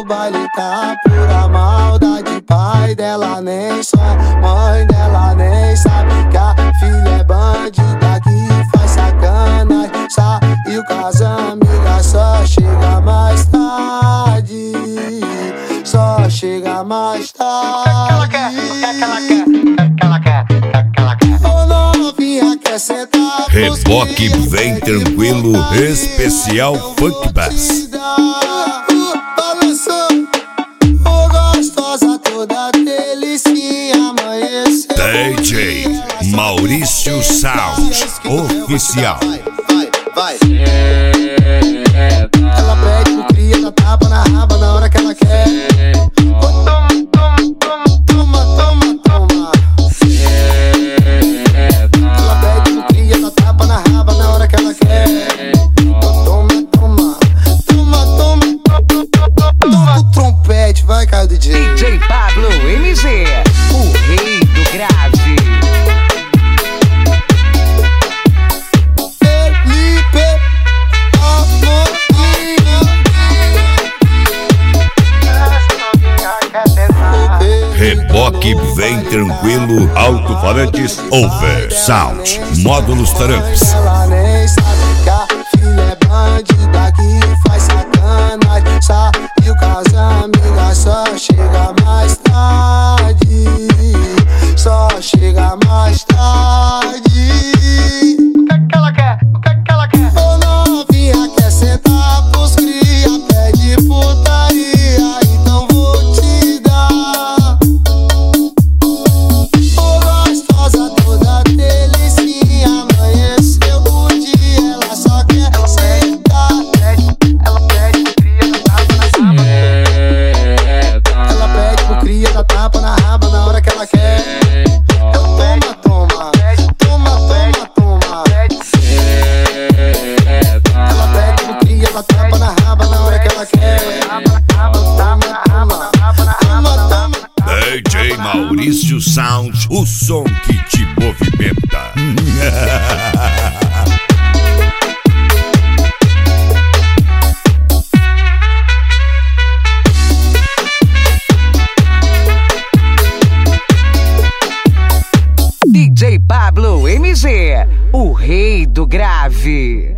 baile tá pura maldade. Pai dela nem sonha, mãe dela nem sabe que a filha é bandida que faz sacanagem. Saiu com as amigas, só chega mais tarde. Só chega mais tarde. O que ela quer? O que ela quer? Ô novinha, quer sentar? Reboque Vem Tranquilo, especial Funk Bass. Balançou, ô gostosa toda delicinha, amanheceu. DJ Maurício Sound Oficial. Vai. Ela pede pro cria, dá tapa na raba na hora que ela quer. Toma. Ela pede pro cria, dá tapa na raba na hora que ela quer. Toma. Toca o trompete, vai, cara, DJ. DJ Pablo MZ, o rei do grave. Reboque Vem Tranquilo, alto-falantes over sound, módulos taramps. Ela nem sabe que a filha é bandida que faz sacanagem. Saiu com as amigas, só chega mais tarde. Só chega mais tarde. O que ela quer? Ô novinha, quer sentar pros cria, pede putaria, então vou te dar. Ô gostosa toda delicinha, amanheceu o dia, ela só quer sentar. Ela pede pro cria, dá tapa na Ela pede pro cria, dá tapa na raba na hora que ela quer. Toma. Ela pede pro cria, dá tapa na raba na hora que ela quer. Toma. DJ Maurício Sound, o som que te movimenta. DJ Pablo MZ, o rei do grave.